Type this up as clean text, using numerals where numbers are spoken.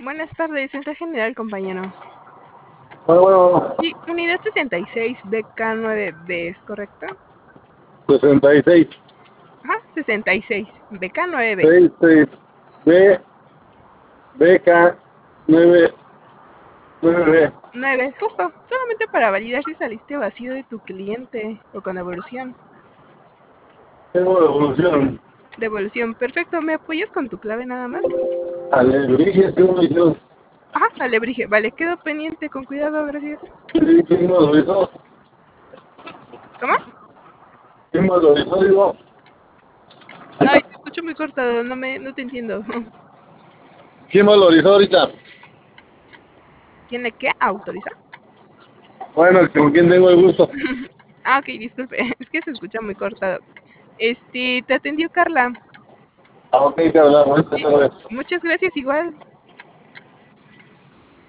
Buenas tardes, centro general, compañero. Bueno, Sí, unidad 66, BK9B, ¿es correcto? 66, Ajá, 66, BK9B. 66, B, BK, 9, 9B. 9, justo, solamente para validar si saliste vacío de tu cliente o con devolución. Tengo devolución. Devolución, perfecto, ¿me apoyas con tu clave nada más? Alebrije, tengo visión. Ajá, alebrije, vale, quedo pendiente, con cuidado, gracias. ¿Quién me autorizó? ¿Cómo? ¿Quién me autorizó? Digo, Ay, te escucho muy cortado, no te entiendo. ¿quién me autorizó ahorita? ¿Tiene que autorizar? Bueno, ¿con quién tengo el gusto? Ah, ok, disculpe, es que se escucha muy cortado. Te atendió Carla. Ah, ok, te hablamos. Sí, muchas gracias igual.